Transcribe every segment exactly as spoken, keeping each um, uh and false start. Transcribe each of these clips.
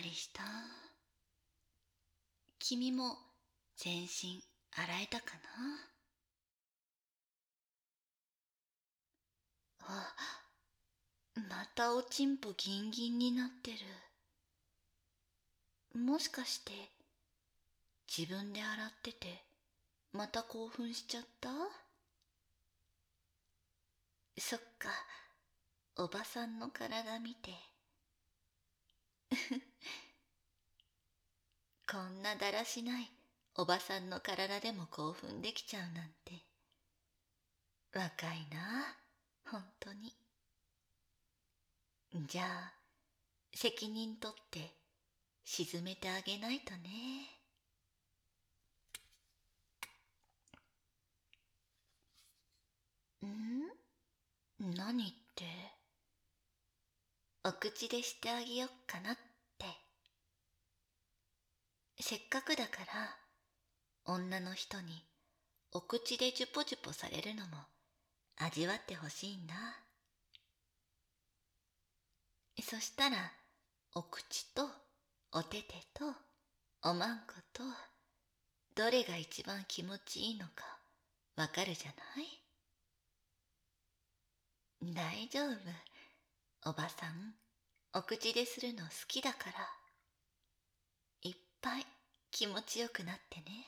りした？君も全身洗えたかな？あ、またおちんぽギンギンになってる。もしかして自分で洗っててまた興奮しちゃった？そっか、おばさんの体見てこんなだらしないおばさんの体でも興奮できちゃうなんて若いな、ほんとに。じゃあ責任取って沈めてあげないとね。ん？何って？お口でしてあげよっかなって。せっかくだから女の人にお口でジュポジュポされるのも味わってほしいんだ。そしたらお口とおててとおまんことどれが一番気持ちいいのかわかるじゃない？大丈夫、おばさんお口でするの好きだから。いっぱい気持ちよくなってね。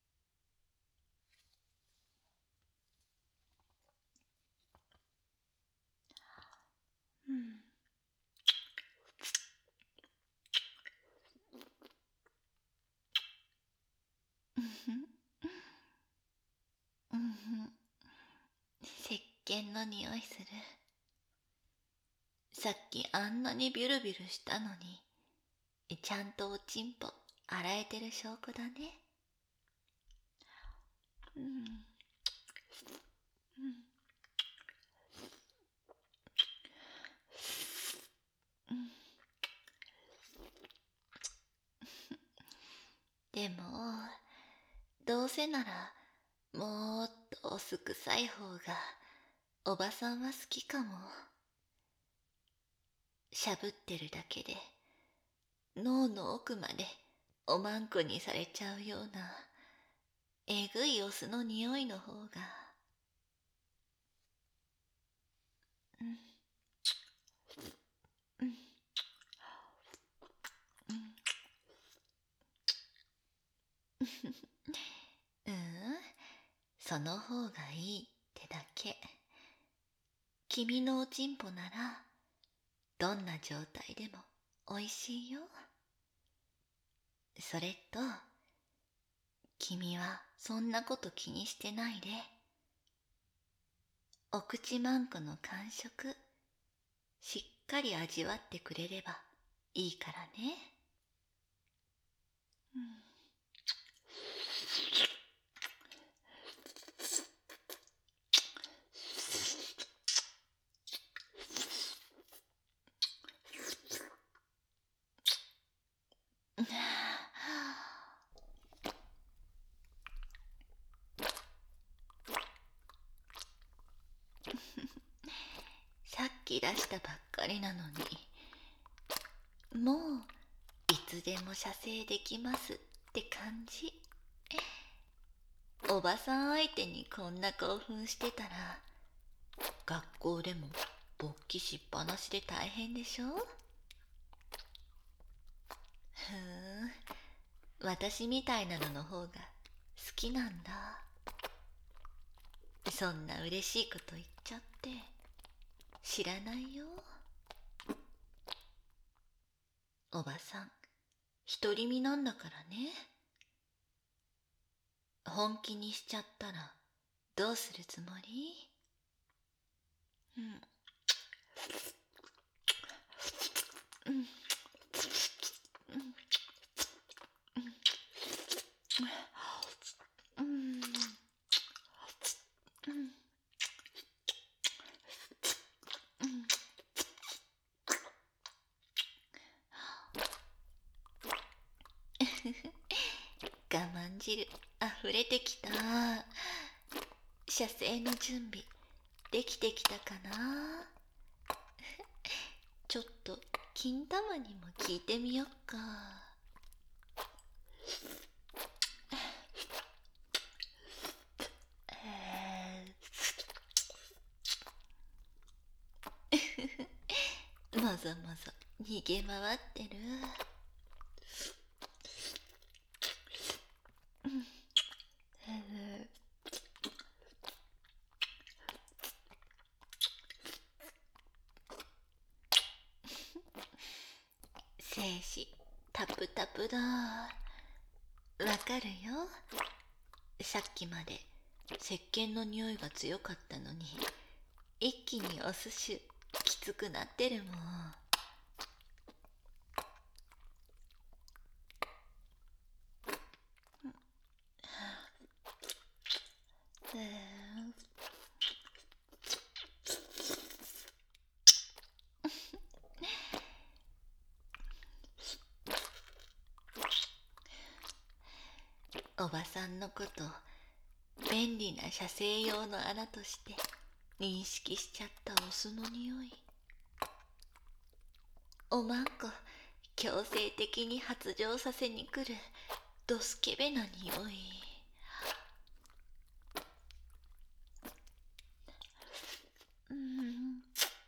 うん。うんふんうんふん、石鹸の匂いする。さっきあんなにビュルビュルしたのにちゃんとおちんぽ洗えてる証拠だね。うんうんうんでもどうせならもっとお酢臭い方がおばさんは好きかも。しゃぶってるだけで脳の奥までおまんこにされちゃうようなえぐいお酢の匂いの方が。うんうんうん、その方がいいってだけ。君のおちんぽならどんな状態でもおいしいよ。それと君はそんなこと気にしてないでお口まんこの感触しっかり味わってくれればいいからね。うんさっき出したばっかりなのにもういつでも射精できますって感じ。おばさん相手にこんな興奮してたら学校でも勃起しっぱなしで大変でしょ？ふーん、私みたいなのの方が好きなんだ。そんな嬉しいこと言っちゃって知らないよ。おばさん独り身なんだからね。本気にしちゃったらどうするつもり？うんうんうんうんうん我慢汁あふれてきた。射精の準備できてきたかな？ ちょっと金玉にも聞いてみよっか。もぞもぞ逃げ回ってる。精子タプタプだ。わかるよ。さっきまで石鹸の匂いが強かったのに、一気におすしきつくなってるもん。おばさんのこと便利な射精用の穴として認識しちゃったオスの匂い。おまんこ強制的に発情させに来るドスケベな匂い。うん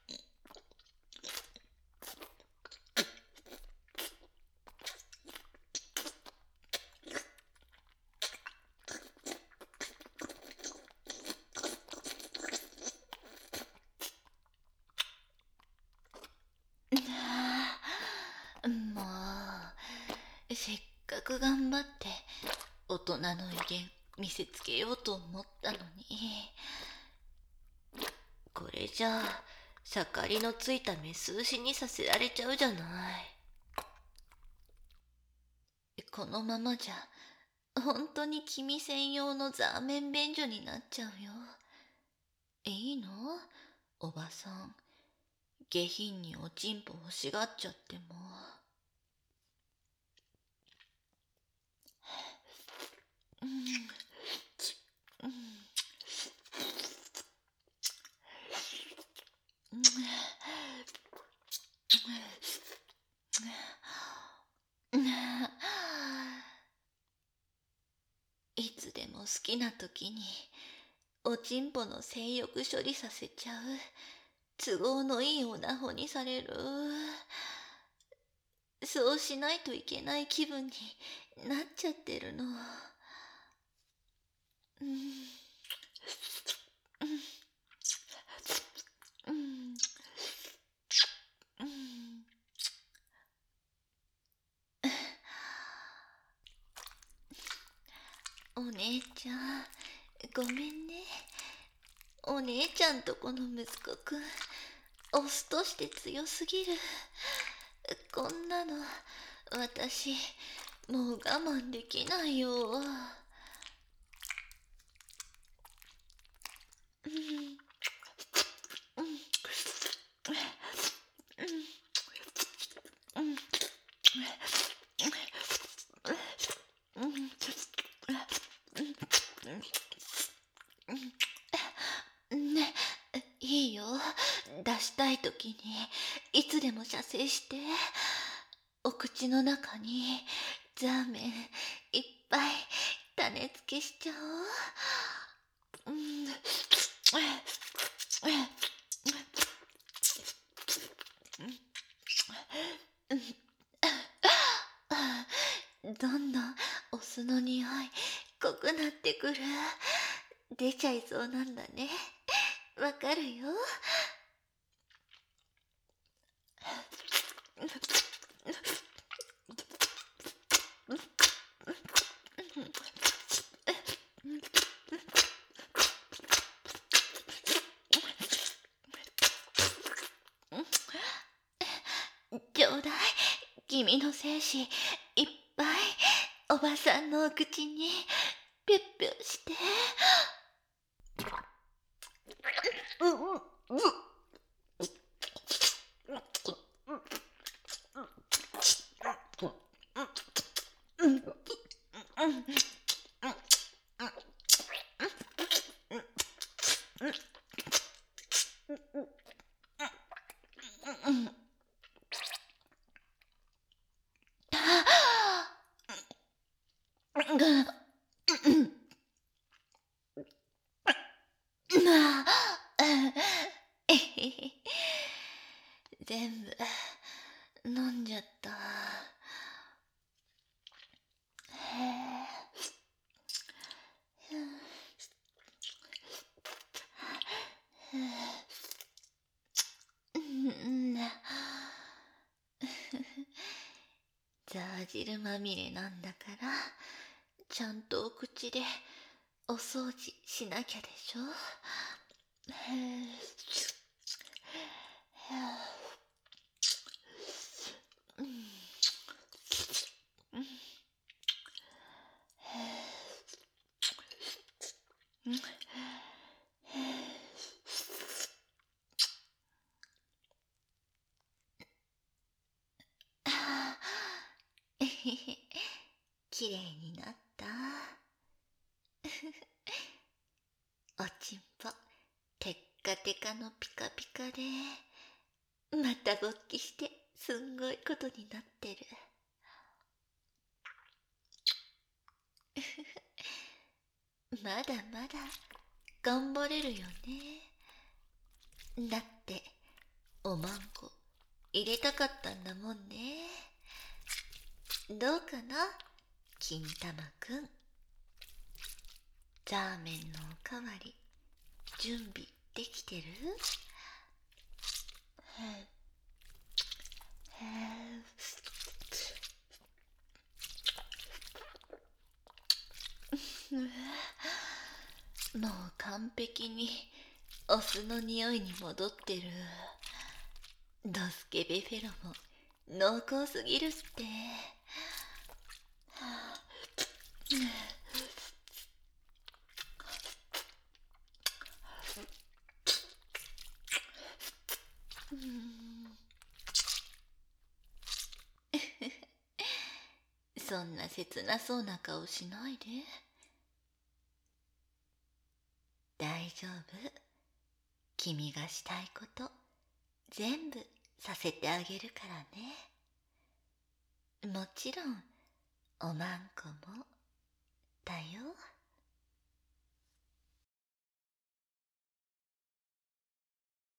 もうせっかく頑張って大人の威厳見せつけようと思ったのに、これじゃあ盛りのついたメス牛にさせられちゃうじゃない。このままじゃ本当に君専用のザーメン便所になっちゃうよ。いいの？おばさん下品におちんぽ欲しがっちゃっても。うんうんいつでも好きな時におちんぽの性欲処理させちゃう都合のいいおなほにされる。そうしないといけない気分になっちゃってるの。うんうんうんお姉ちゃんごめんね。お姉ちゃんとこの息子くんオスとして強すぎる。こんなの私もう我慢できないよ。うんうんうんね、いいよ。出したいときにいつでも射精して、お口の中にザーメンいっぱい種付けしちゃおう。うんどんどんお酢の匂い濃くなってくる。出ちゃいそうなんだね。わかるよ。ちょうだい、君の精子いっぱいおばさんのお口にぴゅっぴゅして。 えへへ。全部飲んじゃった。へえ。うんザー汁まみれなんだからちゃんとお口でお掃除しなきゃでしょ。へえ。えへへ、きれいになった。おちんぽテッカテカのピカピカでまた勃起してすんごいことになってる。まだまだ頑張れるよね。だっておまんこ入れたかったんだもんね。どうかな、金玉くん。ザーメンのおかわり準備できてる？もう完璧にお酢の匂いに戻ってる。ドスケベフェロモン濃厚すぎるって。そんな切なそうな顔しないで。大丈夫。君がしたいこと全部させてあげるからね。もちろんおまんこもだよ。